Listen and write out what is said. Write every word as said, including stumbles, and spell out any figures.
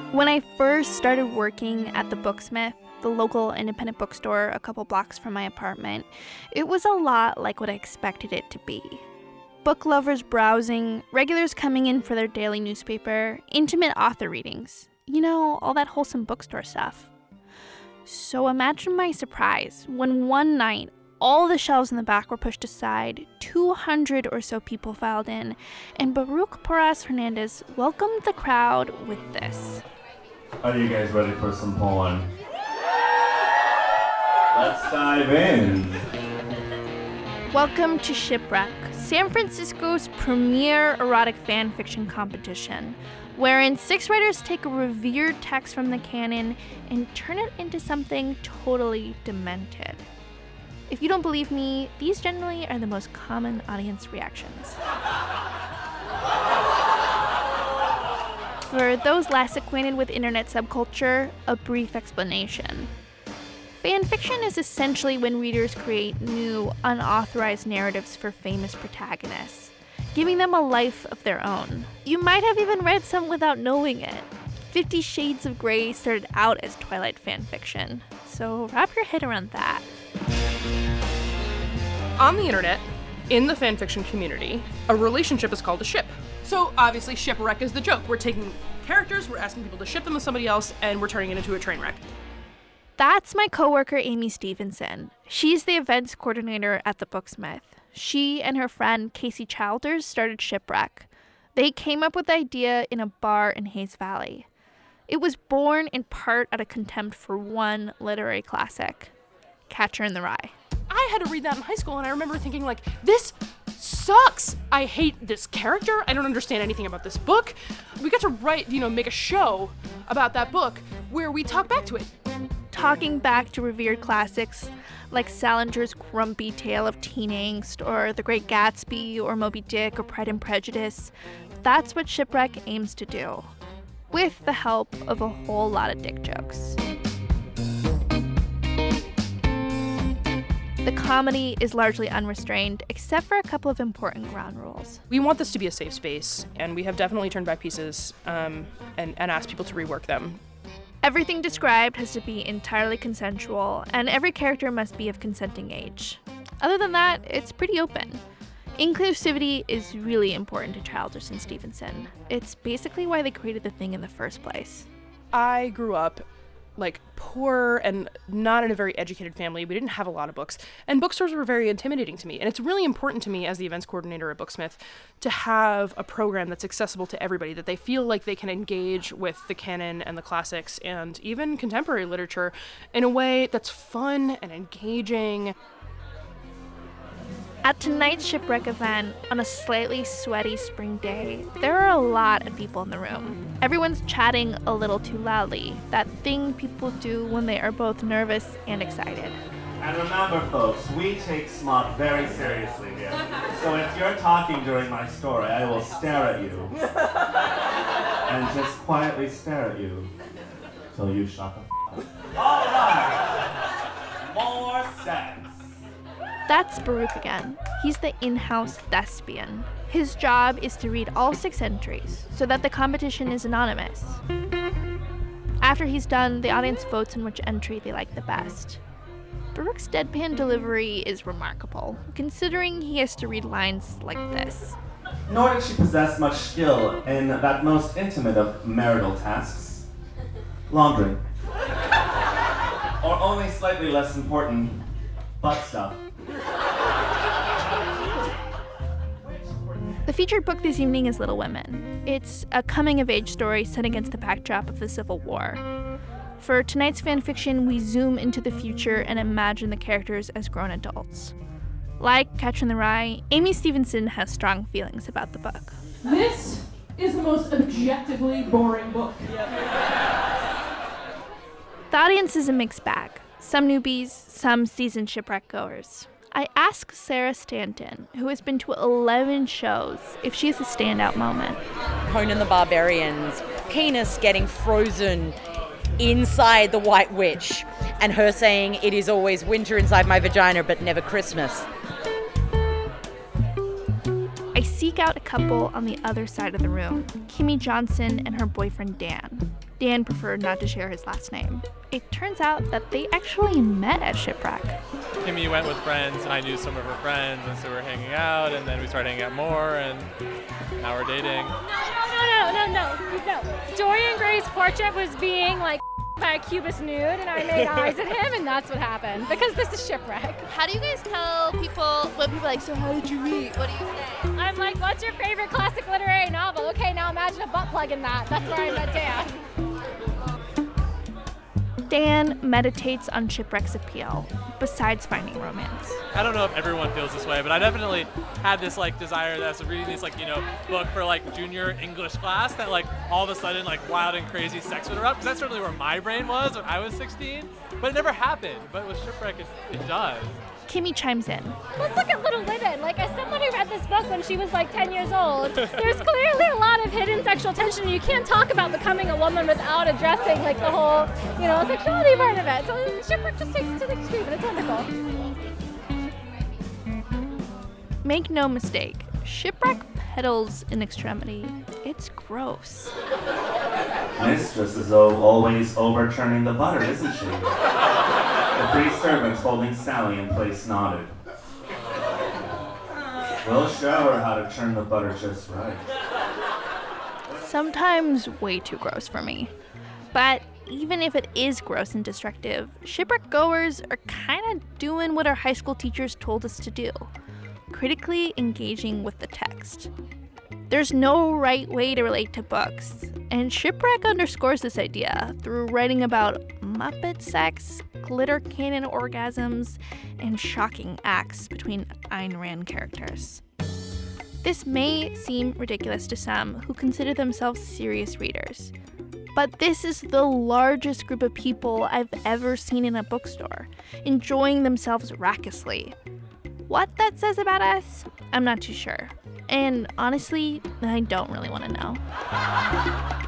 When I first started working at the Booksmith, the local independent bookstore a couple blocks from my apartment, it was a lot like what I expected it to be. Book lovers browsing, regulars coming in for their daily newspaper, intimate author readings. You know, all that wholesome bookstore stuff. So imagine my surprise when one night, all the shelves in the back were pushed aside, two hundred or so people filed in, and Baruch Porras Hernandez welcomed the crowd with this. Are you guys ready for some porn? Let's dive in. Welcome to Shipwreck, San Francisco's premier erotic fan fiction competition, wherein six writers take a revered text from the canon and turn it into something totally demented. If you don't believe me, these generally are the most common audience reactions. For those less acquainted with internet subculture, a brief explanation. Fan fiction is essentially when readers create new, unauthorized narratives for famous protagonists, giving them a life of their own. You might have even read some without knowing it. Fifty Shades of Grey started out as Twilight fan fiction, so wrap your head around that. On the internet, in the fanfiction community, a relationship is called a ship. So obviously shipwreck is the joke. We're taking characters, we're asking people to ship them with somebody else, and we're turning it into a train wreck. That's my coworker Amy Stevenson. She's the events coordinator at the Booksmith. She and her friend Casey Childers started Shipwreck. They came up with the idea in a bar in Hayes Valley. It was born in part out of contempt for one literary classic, Catcher in the Rye. I had to read that in high school, and I remember thinking, like, this sucks. I hate this character. I don't understand anything about this book. We got to write, you know, make a show about that book where we talk back to it. Talking back to revered classics like Salinger's Grumpy Tale of Teen Angst, or The Great Gatsby, or Moby Dick, or Pride and Prejudice, that's what Shipwreck aims to do, with the help of a whole lot of dick jokes. The comedy is largely unrestrained, except for a couple of important ground rules. We want this to be a safe space, and we have definitely turned back pieces um, and, and asked people to rework them. Everything described has to be entirely consensual, and every character must be of consenting age. Other than that, it's pretty open. Inclusivity is really important to Childers and Stevenson. It's basically why they created the thing in the first place. I grew up like poor and not in a very educated family. We didn't have a lot of books, and bookstores were very intimidating to me. And it's really important to me as the events coordinator at Booksmith to have a program that's accessible to everybody, that they feel like they can engage with the canon and the classics and even contemporary literature in a way that's fun and engaging. At tonight's Shipwreck event, on a slightly sweaty spring day, there are a lot of people in the room. Everyone's chatting a little too loudly, that thing people do when they are both nervous and excited. And remember, folks, we take smut very seriously here. So if you're talking during my story, I will stare at you. And just quietly stare at you till you shut the f*** up. All right. More sex. That's Baruch again. He's the in-house thespian. His job is to read all six entries so that the competition is anonymous. After he's done, the audience votes on which entry they like the best. Baruch's deadpan delivery is remarkable, considering he has to read lines like this. Nor did she possess much skill in that most intimate of marital tasks, laundry. Or only slightly less important, butt stuff. The featured book this evening is Little Women. It's a coming-of-age story set against the backdrop of the Civil War. For tonight's fanfiction, we zoom into the future and imagine the characters as grown adults. Like Catcher in the Rye, Amy Stevenson has strong feelings about the book. This is the most objectively boring book. The audience is a mixed bag. Some newbies, some seasoned shipwreck goers. I asked Sarah Stanton, who has been to eleven shows, if she has a standout moment. Conan the Barbarian's penis getting frozen inside the White Witch, and her saying, "It is always winter inside my vagina, but never Christmas." I seek out a couple on the other side of the room, Kimmy Johnson and her boyfriend Dan. Dan preferred not to share his last name. It turns out that they actually met at Shipwreck. Kimmy went with friends, and I knew some of her friends, and so we were hanging out, and then we started hanging out more, and now we're dating. No, no, no, no, no, no. Dorian Gray's portrait was being, like, by a cubist nude, and I made eyes at him, and that's what happened, because this is Shipwreck. How do you guys tell people, when people are like, so how did you meet? What do you say? I'm like, what's your favorite classic literary novel? Okay, now imagine a butt plug in that. That's where I met Dan. Dan meditates on Shipwreck's appeal, besides finding romance. I don't know if everyone feels this way, but I definitely had this like desire that I was reading this like, you know, book for like junior English class that like all of a sudden like wild and crazy sex would erupt, because that's certainly where my brain was when I was sixteen, but it never happened. But with Shipwreck, it, it does. Kimmy chimes in. Let's look at Little Women. Like, as someone who read this book when she was like ten years old, there's clearly a lot of hidden sexual tension, and you can't talk about becoming a woman without addressing like the whole, you know, sexuality part of it. So Shipwreck just takes it to the extreme, and it's wonderful. Make no mistake, Shipwreck peddles in extremity. It's gross. Mistress is o- always overturning the butter, isn't she? The three servants holding Sally in place nodded. We'll show her how to churn the butter just right. Sometimes way too gross for me. But even if it is gross and destructive, Shipwreck goers are kind of doing what our high school teachers told us to do, critically engaging with the text. There's no right way to relate to books, and Shipwreck underscores this idea through writing about Muppet sex, glitter cannon orgasms, and shocking acts between Ayn Rand characters. This may seem ridiculous to some who consider themselves serious readers, but this is the largest group of people I've ever seen in a bookstore, enjoying themselves raucously. What that says about us, I'm not too sure. And honestly, I don't really want to know.